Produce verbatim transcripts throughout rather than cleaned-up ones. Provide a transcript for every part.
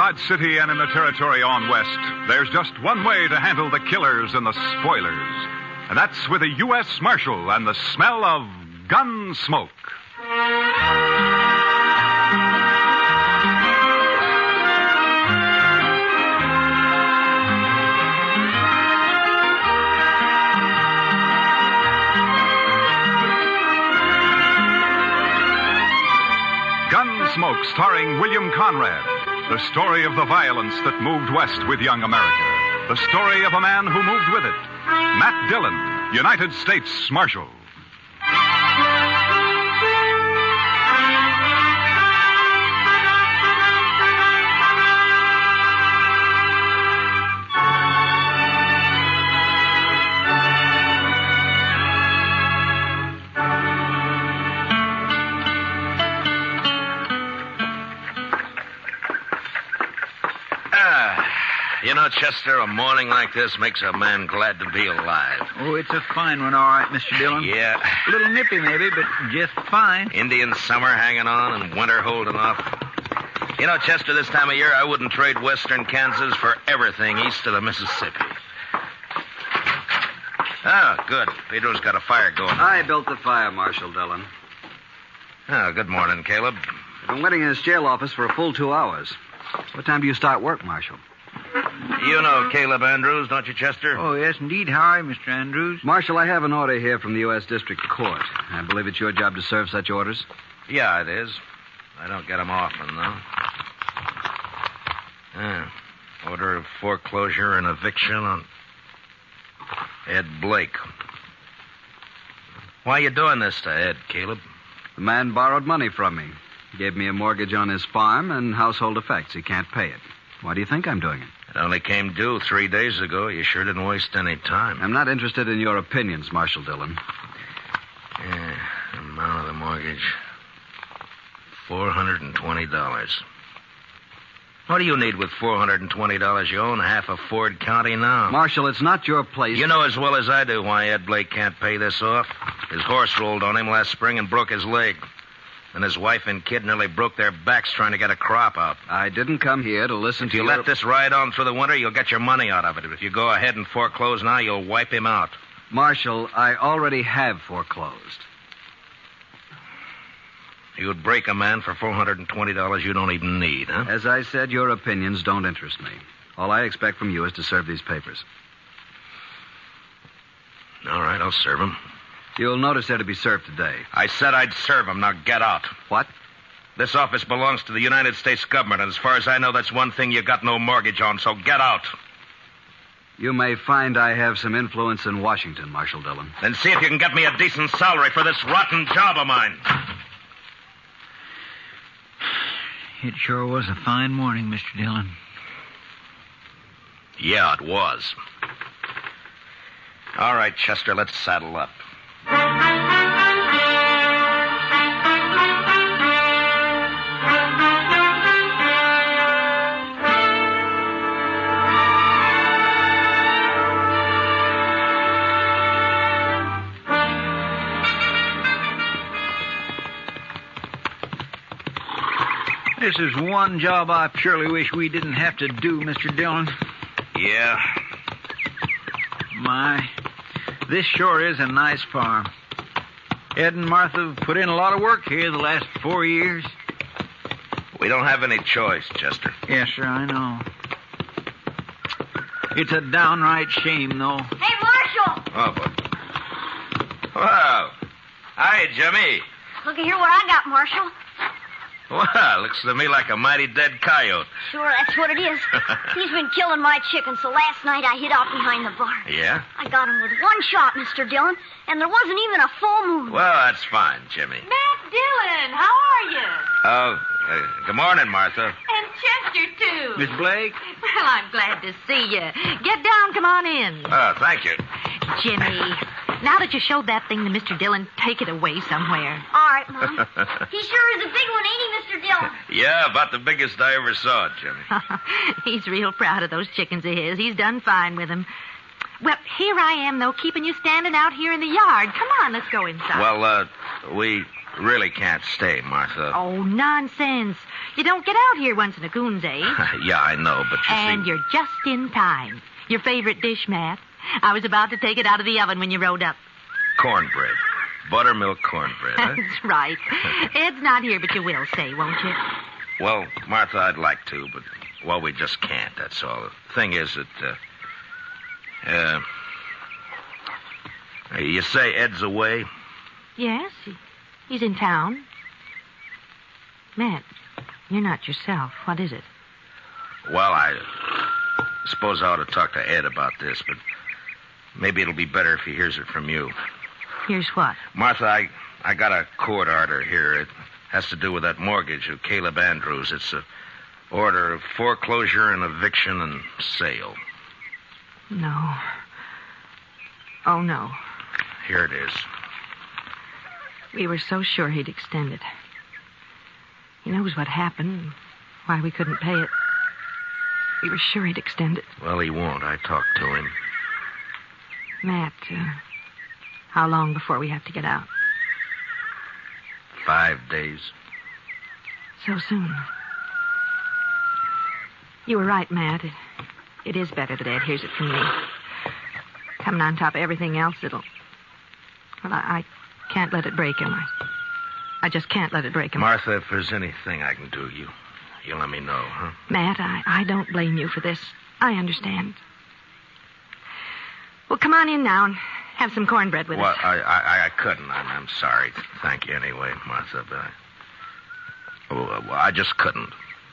Dodge City and in the territory on west, there's just one way to handle the killers and the spoilers. And that's with a U S Marshal and the smell of gun smoke. Gunsmoke, starring William Conrad. The story of the violence that moved west with young America. The story of a man who moved with it. Matt Dillon, United States Marshal. You know, Chester, a morning like this makes a man glad to be alive. Oh, it's a fine one, all right, Mister Dillon. Yeah. A little nippy, maybe, but just fine. Indian summer hanging on and winter holding off. You know, Chester, this time of year, I wouldn't trade western Kansas for everything east of the Mississippi. Oh, good. Pedro's got a fire going. I built the fire, Marshal Dillon. Oh, good morning, Caleb. I've been waiting in this jail office for a full two hours. What time do you start work, Marshal? You know Caleb Andrews, don't you, Chester? Oh, yes, indeed. How are you, Mister Andrews? Marshal, I have an order here from the U S District Court. I believe it's your job to serve such orders. Yeah, it is. I don't get them often, though. Yeah. Order of foreclosure and eviction on Ed Blake. Why are you doing this to Ed, Caleb? The man borrowed money from me. He gave me a mortgage on his farm and household effects. He can't pay it. Why do you think I'm doing it? It only came due three days ago. You sure didn't waste any time. I'm not interested in your opinions, Marshal Dillon. Yeah, the amount of the mortgage. four hundred twenty dollars. What do you need with four hundred twenty dollars? You own half of Ford County now. Marshal, it's not your place. You know as well as I do why Ed Blake can't pay this off. His horse rolled on him last spring and broke his leg. And his wife and kid nearly broke their backs trying to get a crop out. I didn't come here to listen if to you your... let this ride on through the winter, you'll get your money out of it. If you go ahead and foreclose now, you'll wipe him out. Marshal, I already have foreclosed. You'd break a man for four hundred twenty dollars you don't even need, huh? As I said, your opinions don't interest me. All I expect from you is to serve these papers. All right, I'll serve them. You'll notice they're to be served today. I said I'd serve them. Now get out. What? This office belongs to the United States government, and as far as I know, that's one thing you got no mortgage on, so get out. You may find I have some influence in Washington, Marshal Dillon. Then see if you can get me a decent salary for this rotten job of mine. It sure was a fine morning, Mister Dillon. Yeah, it was. All right, Chester, let's saddle up. This is one job I purely wish we didn't have to do, Mister Dillon. Yeah. My, this sure is a nice farm. Ed and Martha have put in a lot of work here the last four years. We don't have any choice, Chester. Yes, sir, I know. It's a downright shame, though. Hey, Marshal! Oh, boy. Wow. Hi, Jimmy. Look at here what I got, Marshal. Well, looks to me like a mighty dead coyote. Sure, that's what it is. He's been killing my chickens, so last night I hid out behind the barn. Yeah? I got him with one shot, Mister Dillon, and there wasn't even a full moon. Well, that's fine, Jimmy. Matt Dillon, how are you? Oh, uh, good morning, Martha. And Chester, too. Miss Blake? Well, I'm glad to see you. Get down, come on in. Oh, thank you. Jimmy, now that you showed that thing to Mister Dillon, take it away somewhere. All right, Mom. He sure is a big one, ain't he, Mister Dillon? Yeah, about the biggest I ever saw, Jimmy. He's real proud of those chickens of his. He's done fine with them. Well, here I am, though, keeping you standing out here in the yard. Come on, let's go inside. Well, uh, we really can't stay, Martha. Oh, nonsense. You don't get out here once in a coon's age. Yeah, I know, but you And see... you're just in time. Your favorite dish, Matt. I was about to take it out of the oven when you rode up. Cornbread. Buttermilk cornbread, huh? That's right. Ed's not here, but you will say, won't you? Well, Martha, I'd like to, but, well, we just can't, that's all. The thing is that, uh... uh you say Ed's away? Yes, he, he's in town. Matt, you're not yourself. What is it? Well, I suppose I ought to talk to Ed about this, but maybe it'll be better if he hears it from you. Here's what? Martha, I, I got a court order here. It has to do with that mortgage of Caleb Andrews. It's a order of foreclosure and eviction and sale. No. Oh, no. Here it is. We were so sure he'd extend it. He knows what happened, why we couldn't pay it. We were sure he'd extend it. Well, he won't. I talked to him. Matt, uh, how long before we have to get out? Five days. So soon. You were right, Matt. It, it is better that Ed hears it from me. Coming on top of everything else, it'll... Well, I, I can't let it break him. I, I just can't let it break him. Martha, if there's anything I can do, you, you let me know, huh? Matt, I, I don't blame you for this. I understand. Well, come on in now and have some cornbread with well, us. I, I, I couldn't. I'm, I'm sorry. Thank you anyway, Martha, but I... Oh, well, I just couldn't.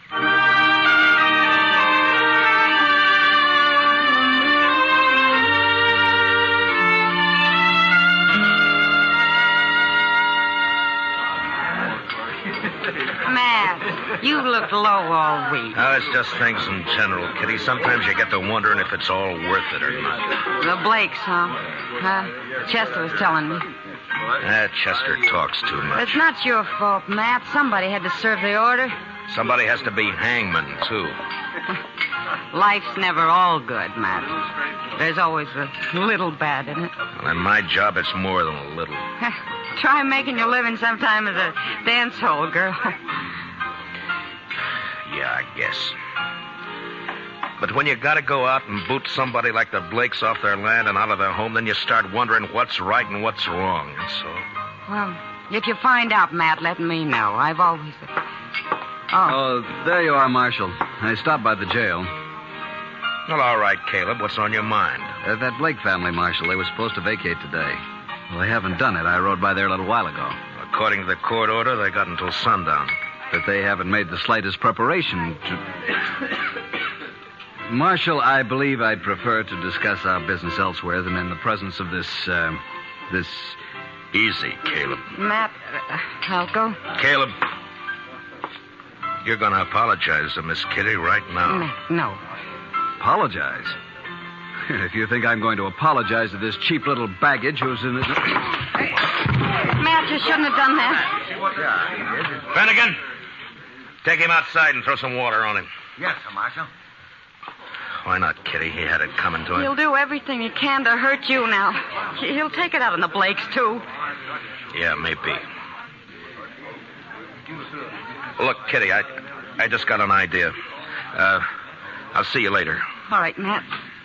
Matt, you looked low all week. Oh, it's just things in general, Kitty. Sometimes you get to wondering if it's all worth it or not. The Blakes, huh? Uh, Chester was telling me. Ah, Chester talks too much. It's not your fault, Matt. Somebody had to serve the order. Somebody has to be hangman, too. Life's never all good, Matt. There's always a little bad in it. Well, in my job, it's more than a little. Try making your living sometime as a dance hall girl. Yeah, I guess. But when you gotta go out and boot somebody like the Blakes off their land and out of their home, then you start wondering what's right and what's wrong, and so... Well, if you find out, Matt, let me know. I've always... Oh. Oh, there you are, Marshal. I stopped by the jail. Well, all right, Caleb. What's on your mind? Uh, that Blake family, Marshal, they were supposed to vacate today. Well, they haven't done it. I rode by there a little while ago. According to the court order, they got until sundown. But they haven't made the slightest preparation to... Marshal, I believe I'd prefer to discuss our business elsewhere than in the presence of this, uh, this... Easy, Caleb. Matt, uh, I'll go. Caleb, you're going to apologize to Miss Kitty right now. Matt, no. Apologize? If you think I'm going to apologize to this cheap little baggage who's in this... Matt, you shouldn't have done that. Finnegan, take him outside and throw some water on him. Yes, sir, Marshal. Why not, Kitty? He had it coming to him. He'll do everything he can to hurt you now. He'll take it out on the Blakes, too. Yeah, maybe. Look, Kitty, I, I just got an idea. Uh, I'll see you later. All right, Matt.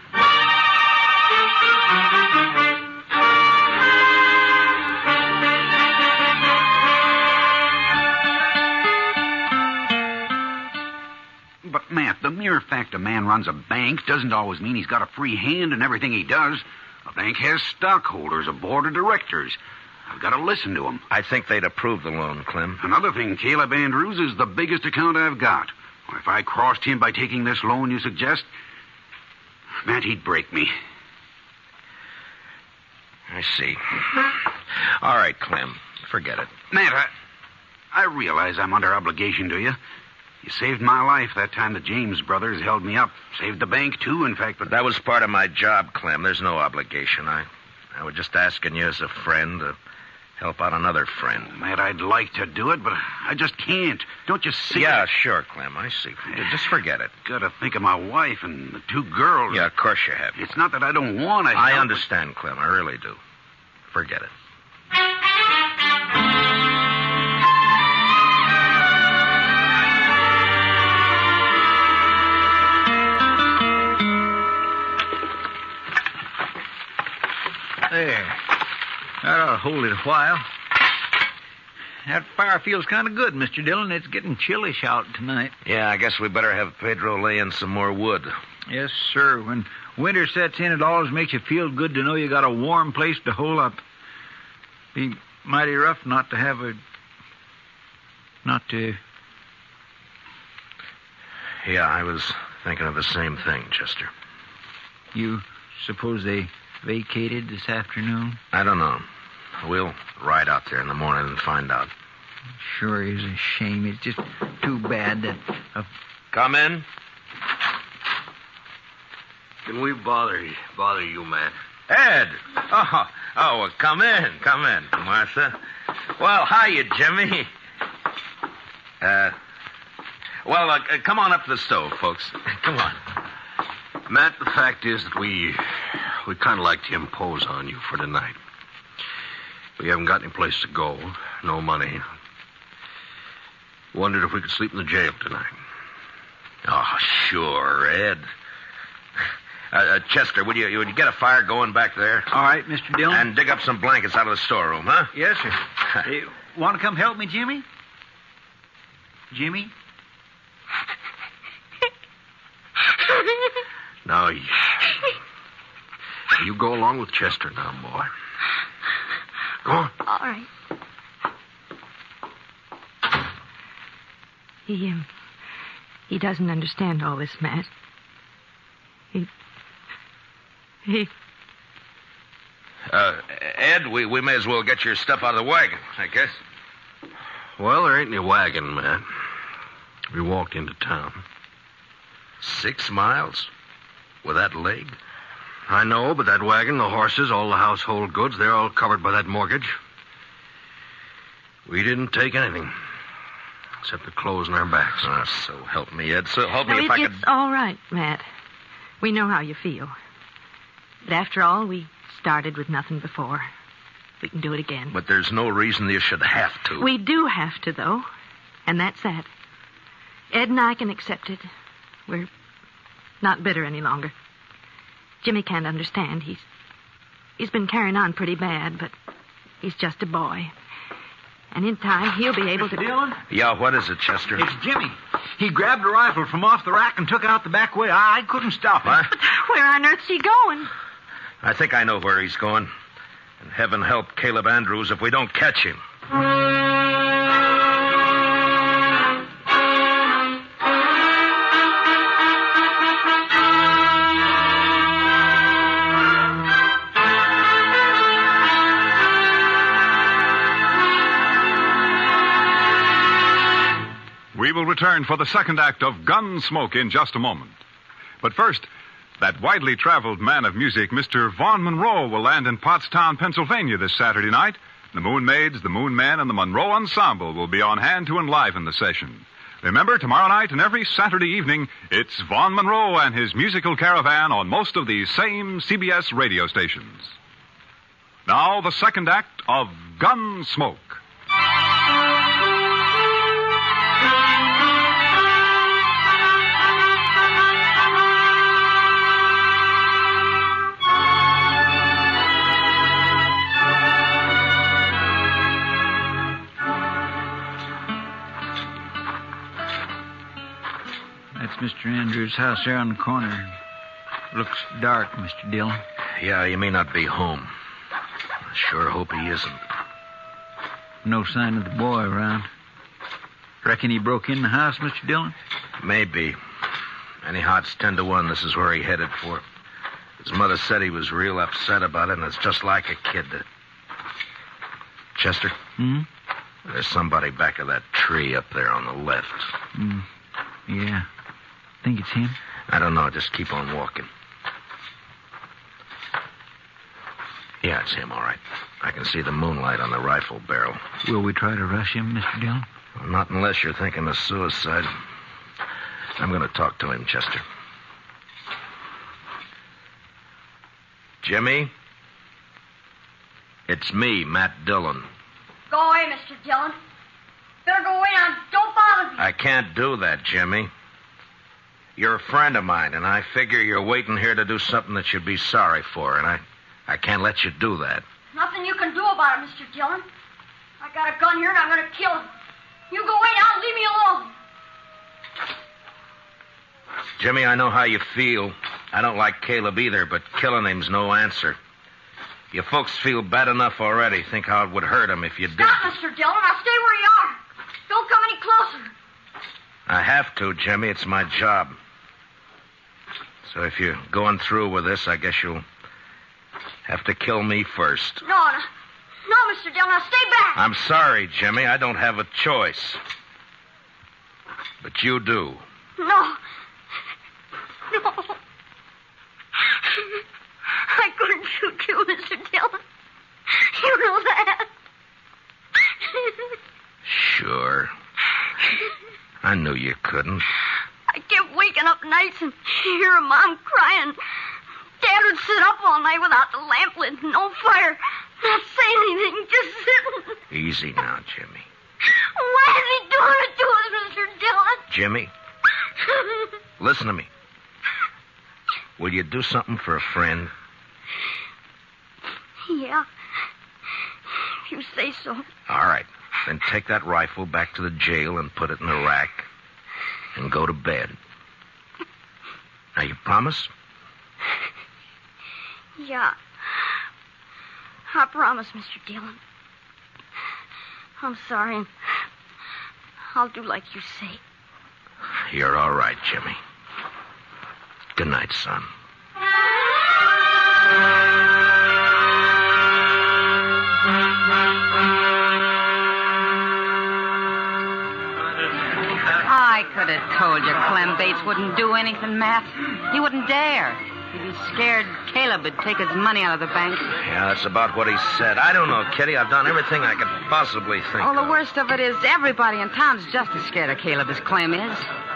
But, Matt, the mere fact a man runs a bank doesn't always mean he's got a free hand in everything he does. A bank has stockholders, a board of directors. I've got to listen to them. I think they'd approve the loan, Clem. Another thing, Caleb Andrews is the biggest account I've got. If I crossed him by taking this loan you suggest, Matt, he'd break me. I see. All right, Clem. Forget it. Matt, I, I realize I'm under obligation to you. You saved my life that time the James brothers held me up. Saved the bank, too, in fact, but... That was part of my job, Clem. There's no obligation. I, I was just asking you as a friend to help out another friend. Matt, I'd like to do it, but I just can't. Don't you see? Yeah, sure, Clem. I see. Just forget it. Gotta think of my wife and the two girls. Yeah, of course you have. It's not that I don't want to I help, understand, Clem. I really do. Forget it. There. That ought to hold it a while. That fire feels kind of good, Mister Dillon. It's getting chillish out tonight. Yeah, I guess we better have Pedro lay in some more wood. Yes, sir. When winter sets in, it always makes you feel good to know you got a warm place to hole up. Be mighty rough not to have a... not to... Yeah, I was thinking of the same thing, Chester. You suppose they vacated this afternoon? I don't know. We'll ride out there in the morning and find out. Sure is a shame. It's just too bad that... Uh... Come in. Can we bother you, bother you, Matt? Ed! Oh, oh, well, come in, come in, Martha. Well, hiya, Jimmy. Uh, well, uh, come on up to the stove, folks. Come on. Matt, the fact is that we... we kind of like to impose on you for tonight. We haven't got any place to go, no money. Wondered if we could sleep in the jail tonight. Oh, sure, Ed. Uh, uh, Chester, would you, would you get a fire going back there? All right, Mister Dillon. And dig up some blankets out of the storeroom, huh? Yes, sir. Hey, want to come help me, Jimmy? Jimmy? Now, you, you go along with Chester now, boy. Go on. All right. He, um, he doesn't understand all this, Matt. He, he... Uh, Ed, we, we may as well get your stuff out of the wagon, I guess. Well, there ain't any wagon, Matt. We walked into town. Six miles? With that leg? I know, but that wagon, the horses, all the household goods, they're all covered by that mortgage. We didn't take anything, except the clothes on our backs. Oh, so help me, Ed. So help No, me if it, I could... It's all right, Matt. We know how you feel. But after all, we started with nothing before. We can do it again. But there's no reason you should have to. We do have to, though. And that's that. Ed and I can accept it. We're not bitter any longer. Jimmy can't understand. He's he's been carrying on pretty bad, but he's just a boy. And in time, he'll be able to... Dillon? Yeah, what is it, Chester? It's Jimmy. He grabbed a rifle from off the rack and took it out the back way. I, I couldn't stop him. What? But where on earth's he going? I think I know where he's going. And heaven help Caleb Andrews if we don't catch him. We will return for the second act of Gunsmoke in just a moment. But first, that widely traveled man of music, Mister Vaughn Monroe, will land in Pottstown, Pennsylvania this Saturday night. The Moon Maids, the Moon Men, and the Monroe Ensemble will be on hand to enliven the session. Remember, tomorrow night and every Saturday evening, it's Vaughn Monroe and his musical caravan on most of these same C B S radio stations. Now, the second act of Gunsmoke. That's Mister Andrews' house there on the corner. Looks dark, Mister Dillon. Yeah, he may not be home. I sure hope he isn't. No sign of the boy around. Reckon he broke in the house, Mister Dillon? Maybe. Anyhow, it's ten to one. This is where he headed for. His mother said he was real upset about it, and it's just like a kid. To... Chester? Hmm? There's somebody back of that tree up there on the left. Hmm. Yeah. Think it's him? I don't know. Just keep on walking. Yeah, it's him, all right. I can see the moonlight on the rifle barrel. Will we try to rush him, Mister Dillon? Well, not unless you're thinking of suicide. I'm going to talk to him, Chester. Jimmy? It's me, Matt Dillon. Go away, Mister Dillon. Better go away now. Don't bother me. I can't do that, Jimmy. You're a friend of mine, and I figure you're waiting here to do something that you'd be sorry for, and I, I can't let you do that. Nothing you can do about it, Mister Dillon. I got a gun here and I'm going to kill him. You go away now and leave me alone. Jimmy, I know how you feel. I don't like Caleb either, but killing him's no answer. You folks feel bad enough already. Think how it would hurt him if you did. Stop, Mister Dillon. I'll stay where you are. Don't come any closer. I have to, Jimmy. It's my job. So if you're going through with this, I guess you'll have to kill me first. No, no. No, Mister Dillon. Now stay back. I'm sorry, Jimmy. I don't have a choice. But you do. No. No. I couldn't shoot you, Mister Dillon. You know that. Sure. I knew you couldn't. I kept waking up nights and hearing Mom crying. Dad would sit up all night without the lamp lit, no fire, not saying anything, just sitting. Easy now, Jimmy. Why is he doing it to us, Mister Dillon? Jimmy, listen to me. Will you do something for a friend? Yeah. If you say so. All right. Then take that rifle back to the jail and put it in the rack and go to bed. Now, you promise? Yeah. I promise, Mister Dillon. I'm sorry, and I'll do like you say. You're all right, Jimmy. Good night, son. I could have told you Clem Bates wouldn't do anything, Matt. He wouldn't dare. He'd be scared Caleb would take his money out of the bank. Yeah, that's about what he said. I don't know, Kitty. I've done everything I could possibly think Oh, the of. worst of it is everybody in town's just as scared of Caleb as Clem is.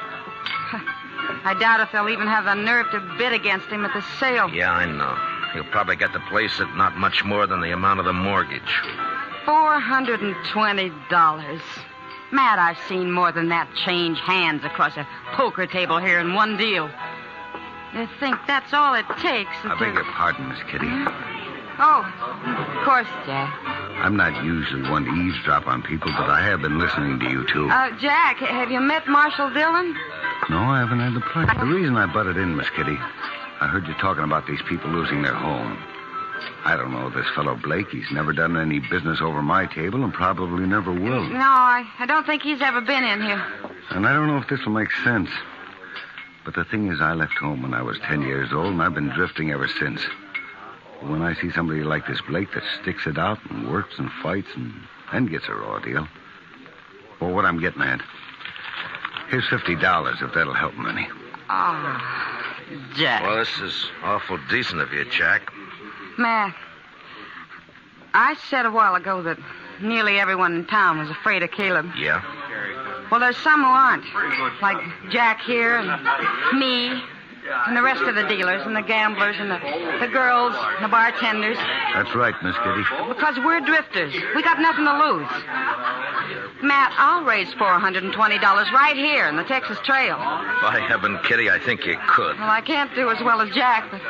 I doubt if they'll even have the nerve to bid against him at the sale. Yeah, I know. He'll probably get the place at not much more than the amount of the mortgage. Four hundred and twenty dollars. Matt, I've seen more than that change hands across a poker table here in one deal. You think that's all it takes? I beg your pardon, Miss Kitty. Oh, of course, Jack. I'm not usually one to eavesdrop on people, but I have been listening to you, too. Uh, Jack, have you met Marshal Dillon? No, I haven't had the pleasure. The reason I butted in, Miss Kitty, I heard you talking about these people losing their home. I don't know this fellow Blake. He's never done any business over my table and probably never will. No, I, I don't think he's ever been in here. And I don't know if this will make sense. But the thing is, I left home when I was ten years old, and I've been drifting ever since. When I see somebody like this Blake that sticks it out and works and fights and then gets a raw deal. Well, what I'm getting at, here's fifty dollars if that'll help him any. Oh, Jack. Well, this is awful decent of you, Jack. Matt, I said a while ago that nearly everyone in town was afraid of Caleb. Yeah? Well, there's some who aren't. Like Jack here and me and the rest of the dealers and the gamblers and the, the girls and the bartenders. That's right, Miss Kitty. Because we're drifters. We got nothing to lose. Matt, I'll raise four hundred twenty dollars right here in the Texas Trail. By heaven, Kitty, I think you could. Well, I can't do as well as Jack, but...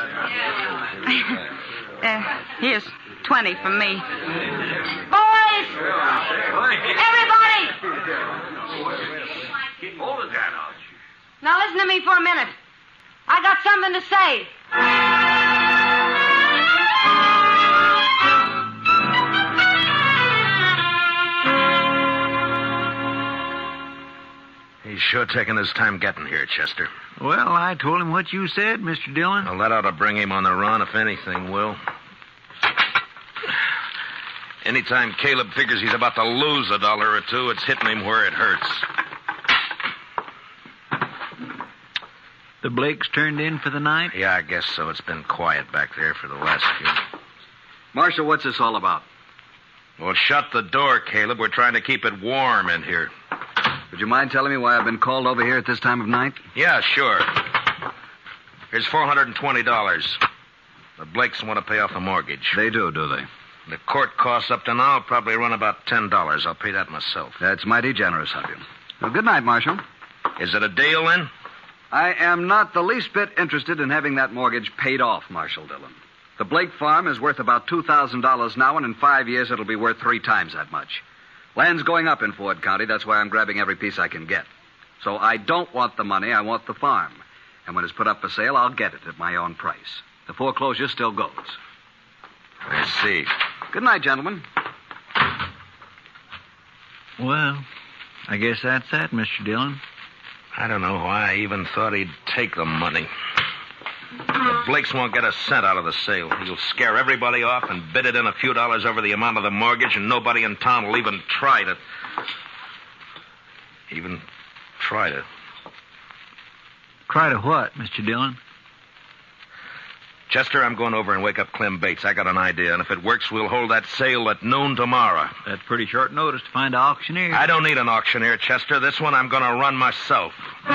uh, here's twenty from me. Boys! Everybody! Now listen to me for a minute. I got something to say. He's sure taking his time getting here, Chester. Well, I told him what you said, Mister Dillon. Well, that ought to bring him on the run, if anything will. Anytime Caleb figures he's about to lose a dollar or two, it's hitting him where it hurts. The Blakes turned in for the night? Yeah, I guess so. It's been quiet back there for the last few. Marshal, what's this all about? Well, shut the door, Caleb. We're trying to keep it warm in here. Would you mind telling me why I've been called over here at this time of night? Yeah, sure. Here's four hundred twenty dollars. The Blakes want to pay off the mortgage. They do, do they? The court costs up to now probably run about ten dollars. I'll pay that myself. That's mighty generous of you. Well, good night, Marshal. Is it a deal, then? I am not the least bit interested in having that mortgage paid off, Marshal Dillon. The Blake farm is worth about two thousand dollars now, and in five years it'll be worth three times that much. Land's going up in Ford County. That's why I'm grabbing every piece I can get. So I don't want the money. I want the farm. And when it's put up for sale, I'll get it at my own price. The foreclosure still goes. I see. Good night, gentlemen. Well, I guess that's that, Mister Dillon. I don't know why I even thought he'd take the money. The Blakes won't get a cent out of the sale. He'll scare everybody off and bid it in a few dollars over the amount of the mortgage, and nobody in town will even try to... Even try to... Try to what, Mister Dillon? Chester, I'm going over and wake up Clem Bates. I got an idea, and if it works, we'll hold that sale at noon tomorrow. That's pretty short notice to find an auctioneer. I don't need an auctioneer, Chester. This one I'm going to run myself.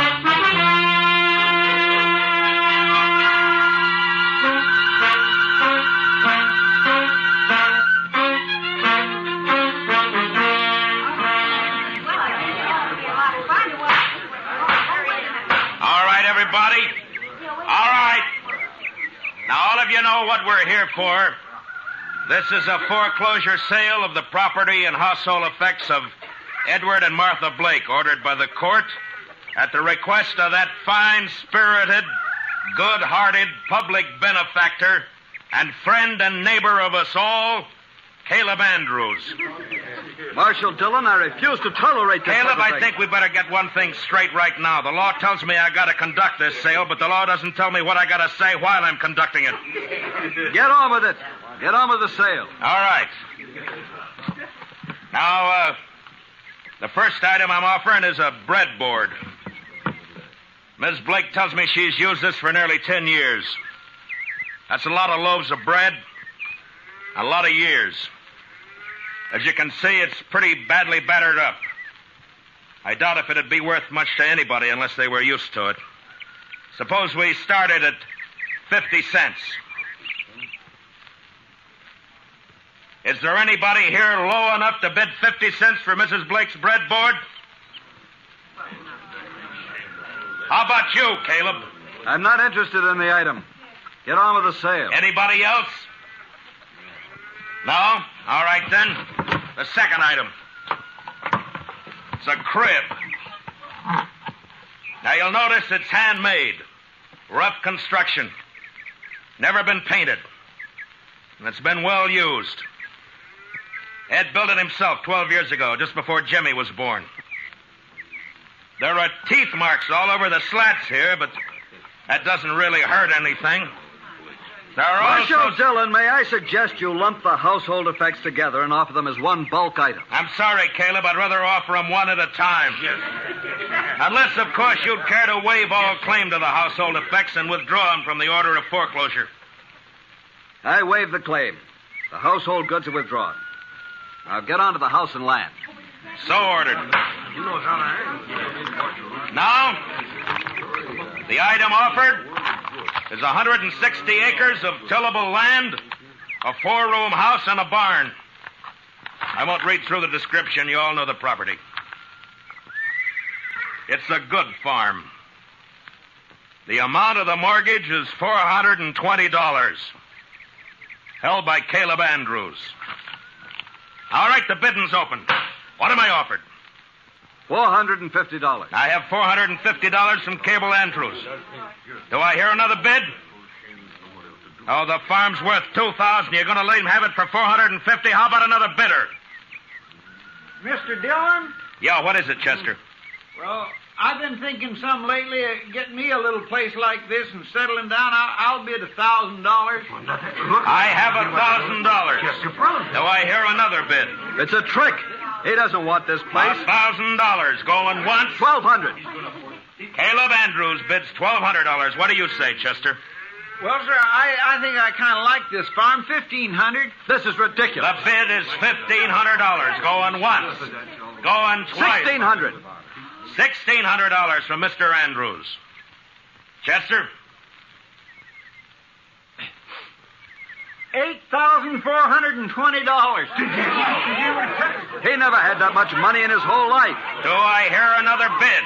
All right, everybody. All right. Now, all of you know what we're here for. This is a foreclosure sale of the property and household effects of Edward and Martha Blake, ordered by the court at the request of that fine-spirited, good-hearted public benefactor and friend and neighbor of us all, Caleb Andrews. Marshal Dillon, I refuse to tolerate this. Caleb, I think we better get one thing straight right now. The law tells me I got to conduct this sale, but the law doesn't tell me what I got to say while I'm conducting it. Get on with it. Get on with the sale. All right. Now, uh, the first item I'm offering is a breadboard. Miss Blake tells me she's used this for nearly ten years. That's a lot of loaves of bread, a lot of years. As you can see, it's pretty badly battered up. I doubt if it'd be worth much to anybody unless they were used to it. Suppose we started at fifty cents. Is there anybody here low enough to bid fifty cents for Missus Blake's breadboard? How about you, Caleb? I'm not interested in the item. Get on with the sale. Anybody else? No? All right, then. The second item. It's a crib. Now, you'll notice it's handmade. Rough construction. Never been painted. And it's been well used. Ed built it himself twelve years ago, just before Jimmy was born. There are teeth marks all over the slats here, but that doesn't really hurt anything. There are Marshal also... Dillon, may I suggest you lump the household effects together and offer them as one bulk item? I'm sorry, Caleb. I'd rather offer them one at a time. Yes. Unless, of course, you'd care to waive all claim to the household effects and withdraw them from the order of foreclosure. I waive the claim. The household goods are withdrawn. Now get on to the house and land. So ordered. Now, the item offered is one hundred sixty acres of tillable land, a four-room house, and a barn. I won't read through the description. You all know the property. It's a good farm. The amount of the mortgage is four hundred twenty dollars. Held by Caleb Andrews. All right, the bidding's open. What am I offered? four hundred fifty dollars. I have four hundred fifty dollars from Caleb Andrews. Do I hear another bid? Oh, the farm's worth two thousand dollars. You're going to let him have it for four hundred fifty dollars? How about another bidder? Mister Dillon? Yeah, what is it, Chester? Well, I've been thinking some lately of getting me a little place like this and settling down. I'll, I'll bid a thousand dollars. I have a thousand dollars. Do I hear another bid? It's a trick. He doesn't want this place. A thousand dollars. Going once? Twelve hundred. Caleb Andrews bids twelve hundred dollars. What do you say, Chester? Well, sir, I, I think I kind of like this farm. Fifteen hundred. This is ridiculous. The bid is fifteen hundred dollars. Going once. Going twice. Sixteen hundred. Sixteen hundred dollars from Mister Andrews. Chester? Eight thousand four hundred and twenty dollars. He never had that much money in his whole life. Do I hear another bid?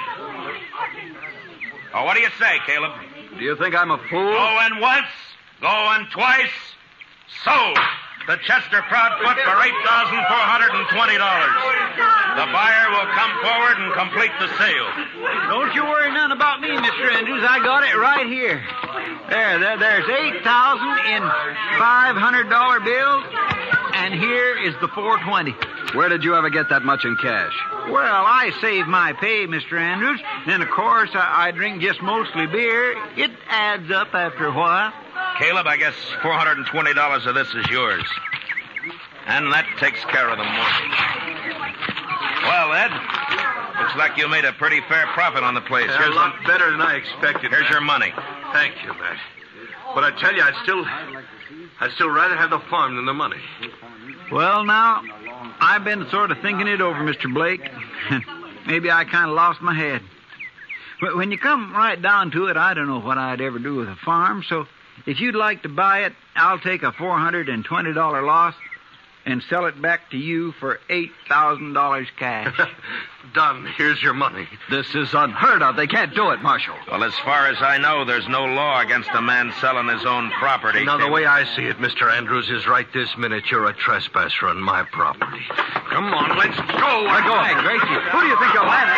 Oh, what do you say, Caleb? Do you think I'm a fool? Going once, going twice, Sold. The Chester Proudfoot for eight thousand four hundred twenty dollars. The buyer will come forward and complete the sale. Don't you worry none about me, Mister Andrews. I got it right here. There, there there's eight thousand in five hundred dollar bills, and here is the four twenty. Where did you ever get that much in cash? Well, I save my pay, Mister Andrews. Then, of course, I, I drink just mostly beer. It adds up after a while. Caleb, I guess four hundred twenty dollars of this is yours. And that takes care of the mortgage. Well, Ed, looks like you made a pretty fair profit on the place. Yeah, Here's a lot the- better than I expected. Here's Matt. your money. Thank you, Matt. But I tell you, I'd still, I'd still rather have the farm than the money. Well, now, I've been sort of thinking it over, Mister Blake. Maybe I kind of lost my head. But when you come right down to it, I don't know what I'd ever do with a farm, so if you'd like to buy it, I'll take a four hundred twenty dollar loss and sell it back to you for eight thousand dollars cash. Done. Here's your money. This is unheard of. They can't do it, Marshal. Well, as far as I know, there's no law against a man selling his own property. Now, the way I see it, Mister Andrews, is right this minute you're a trespasser on my property. Come on, let's go. Let go. Hey, Gracie, who do you think you're landing?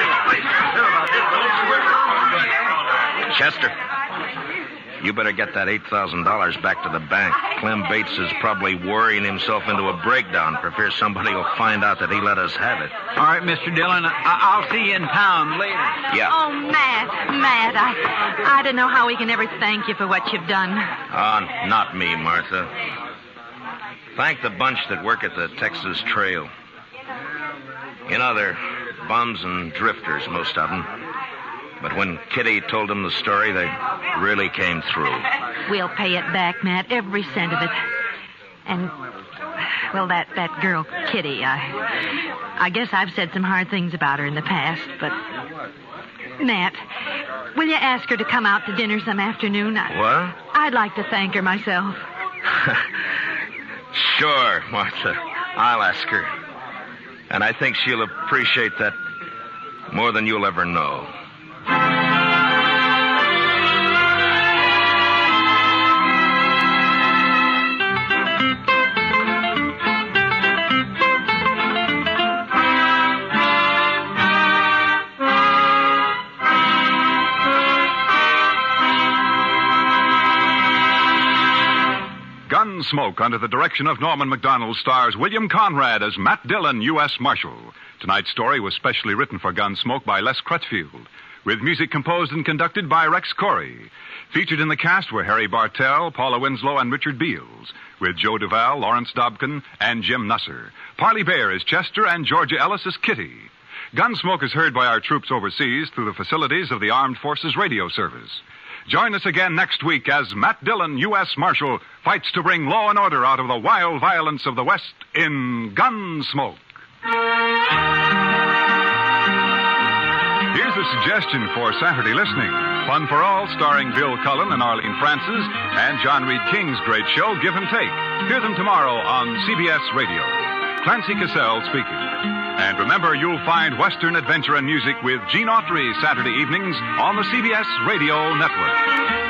Chester, you better get that eight thousand dollars back to the bank. Clem Bates is probably worrying himself into a breakdown for fear somebody will find out that he let us have it. All right, Mister Dillon, I- I'll see you in town later. Yeah. Oh, Matt, Matt, I, I don't know how we can ever thank you for what you've done. Ah, not me, Martha. Thank the bunch that work at the Texas Trail. You know, they're bums and drifters, most of them. But when Kitty told them the story, they really came through. We'll pay it back, Matt, every cent of it. And, well, that, that girl, Kitty, I, I guess I've said some hard things about her in the past, but... Matt, will you ask her to come out to dinner some afternoon? I, What? I'd like to thank her myself. Sure, Martha. I'll ask her. And I think she'll appreciate that more than you'll ever know. Gunsmoke, under the direction of Norman MacDonald, stars William Conrad as Matt Dillon, U S Marshal. Tonight's story was specially written for Gunsmoke by Les Crutchfield, with music composed and conducted by Rex Corey. Featured in the cast were Harry Bartell, Paula Winslow, and Richard Beals, with Joe Duvall, Lawrence Dobkin, and Jim Nusser. Parley Bear is Chester, and Georgia Ellis is Kitty. Gunsmoke is heard by our troops overseas through the facilities of the Armed Forces Radio Service. Join us again next week as Matt Dillon, U S Marshal, fights to bring law and order out of the wild violence of the West in Gunsmoke. Here's a suggestion for Saturday listening. Fun for All, starring Bill Cullen and Arlene Francis, and John Reed King's great show, Give and Take. Hear them tomorrow on C B S Radio. Clancy Cassell speaking. And remember, you'll find Western adventure and music with Gene Autry Saturday evenings on the C B S Radio Network.